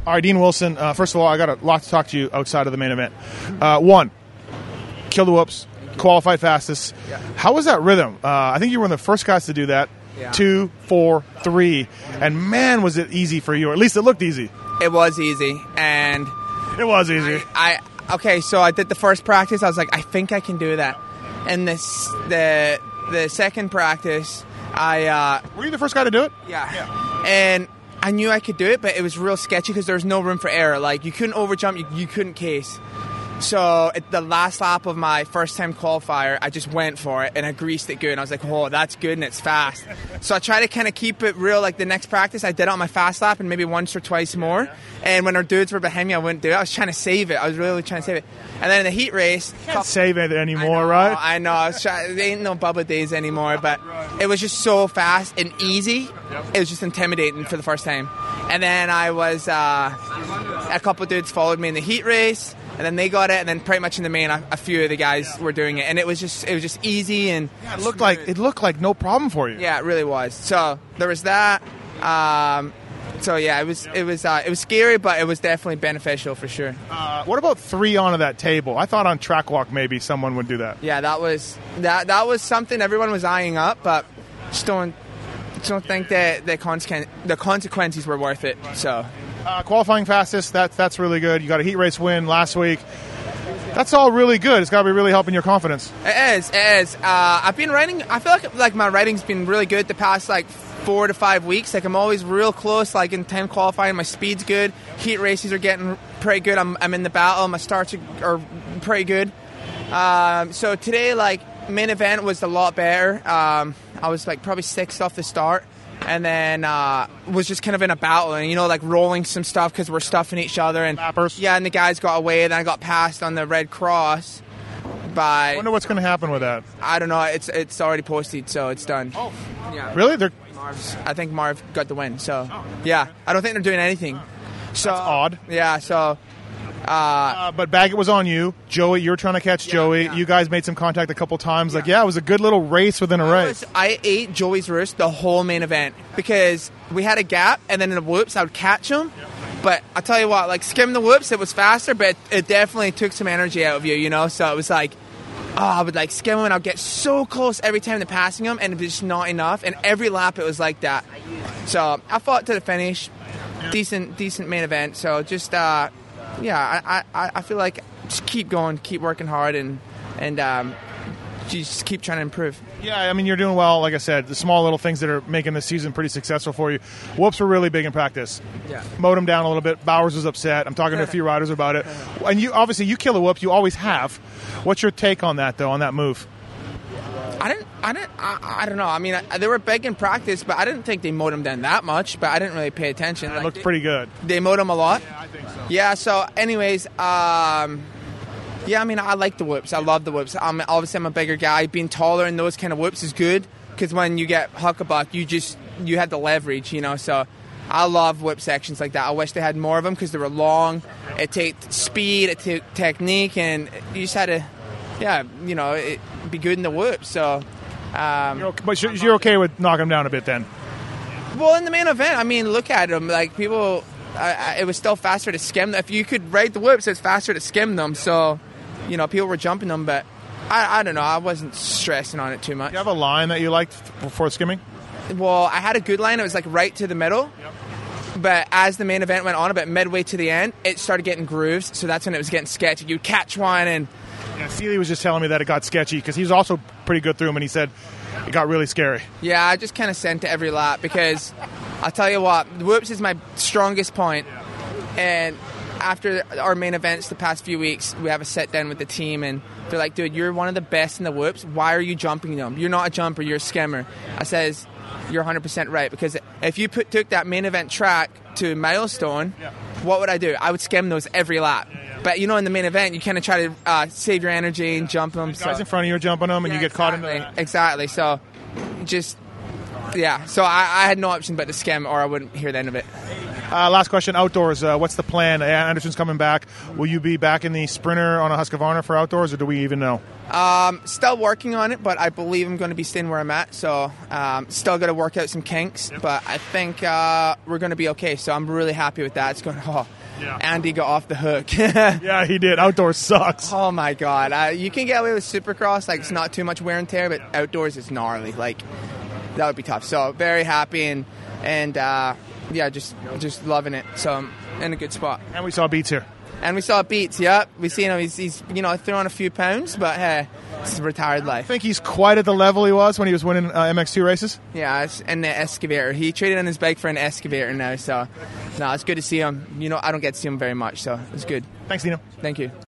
All right, Dean Wilson, first of all, I got a lot to talk to you outside of the main event. One, kill the whoops, qualified fastest. Yeah. How was that rhythm? I think you were one of the first guys to do that. Yeah. 2, 4, 3. And, man, was it easy for you, or at least it looked easy. It was easy, and It was easy. Okay, so I did the first practice. I was like, I think I can do that. And the second practice, Were you the first guy to do it? yeah. And I knew I could do it, but it was real sketchy because there was no room for error. Like, you couldn't overjump, you couldn't case. So at the last lap of my first-time qualifier, I just went for it, and I greased it good. And I was like, oh, that's good, and it's fast. So I tried to kind of keep it real. Like, the next practice, I did it on my fast lap and maybe once or twice more. And when our dudes were behind me, I wouldn't do it. I was trying to save it. I was really trying to save it. And then in the heat race... Can't save it anymore, right? I know. There ain't no Bubba days anymore, but it was just so fast and easy. It was just intimidating for the first time. And then I was... a couple of dudes followed me in the heat race, and then they got it, and then pretty much in the main, a few of the guys were doing it, and it was just easy and It looked like no problem for you. yeah, it really was. So there was that. So yeah, it was scary, but it was definitely beneficial for sure. What about 3 onto that table? I thought on track walk maybe someone would do that. Yeah, that was something everyone was eyeing up, but just don't think that the consequences were worth it. So. Qualifying fastest, that's really good. You got a heat race win last week. That's all really good. It's got to be really helping your confidence. It is. I've been riding. I feel like my riding's been really good the past 4 to 5 weeks. Like, I'm always real close. Like, in 10 qualifying, my speed's good. Heat races are getting pretty good. I'm in the battle. My starts are pretty good. So today, main event was a lot better. I was probably 6th off the start. And then was just kind of in a battle and, rolling some stuff because we're stuffing each other. And Lappers. Yeah, and the guys got away. Then I got passed on the Red Cross by... I wonder what's going to happen with that. I don't know. It's already posted, so it's done. Oh. Yeah. Really? I think Marv got the win. So, yeah. I don't think they're doing anything. So, That's odd. Yeah, so... but Baggett was on you. Joey, you were trying to catch Joey. Yeah. You guys made some contact a couple times. It was a good little race within a race. I ate Joey's roost the whole main event because we had a gap, and then in the whoops, I would catch him. But I'll tell you what, skim the whoops, it was faster, but it definitely took some energy out of you, So it was I would skim him, and I'd get so close every time to passing him, and it was just not enough. And every lap, it was like that. So I fought to the finish. Decent main event. So just... I feel like just keep going, keep working hard, and just keep trying to improve. Yeah, I mean, you're doing well. Like I said, the small little things that are making this season pretty successful for you. Whoops were really big in practice. Yeah. Mowed them down a little bit. Bowers was upset. I'm talking to a few riders about it. And you kill the whoops. You always have. What's your take on that, though, on that move? I don't know. I mean, they were big in practice, but I didn't think they mowed them down that much, but I didn't really pay attention. It looked pretty good. They mowed them a lot? Yeah, I think so. Yeah, so anyways, I like the whoops. I love the whoops. Obviously, I'm a bigger guy. Being taller in those kind of whoops is good because when you get huckabuck, you have the leverage, So I love whip sections like that. I wish they had more of them because they were long. It takes speed, it takes technique, and you just had to, be good in the whoop. So, but you're okay with knocking them down a bit then? Well, in the main event, look at them. People, it was still faster to skim them. If you could ride the whoops, it's faster to skim them. So, people were jumping them, but I don't know. I wasn't stressing on it too much. Do you have a line that you liked before skimming? Well, I had a good line. It was right to the middle. Yep. But as the main event went on, about midway to the end, it started getting grooves. So that's when it was getting sketchy. You'd catch one and... Yeah, Seeley was just telling me that it got sketchy because he was also pretty good through them, and he said it got really scary. Yeah, I just kind of sent to every lap because I'll tell you what, the whoops is my strongest point. And after our main events the past few weeks, we have a sit down with the team, and they're like, dude, you're one of the best in the whoops. Why are you jumping them? You're not a jumper, you're a skimmer. I says, you're 100% right, because if you took that main event track to Milestone, what would I do? I would skim those every lap. But, in the main event, you kind of try to save your energy and jump them. Guys in front of you are jumping them, and you get caught in the... Exactly. So, So I had no option but to skim, or I wouldn't hear the end of it. Last question, outdoors. What's the plan? Anderson's coming back. Will you be back in the Sprinter on a Husqvarna for outdoors, or do we even know? Still working on it, but I believe I'm going to be staying where I'm at. So still got to work out some kinks, but I think we're going to be okay. So I'm really happy with that. It's going, Andy got off the hook. Yeah, he did. Outdoors sucks. Oh, my God. You can get away with Supercross. Like, it's not too much wear and tear, but outdoors is gnarly. Like, that would be tough. So very happy and just loving it. So I'm in a good spot. And we saw Beats here. And we saw Beats, yep. We seen him. He's throwing a few pounds, but hey, it's a retired life. I think he's quite at the level he was when he was winning MX2 races. Yeah, it's in the excavator. He traded in his bike for an excavator now, so no, it's good to see him. I don't get to see him very much, so it's good. Thanks, Dino. Thank you.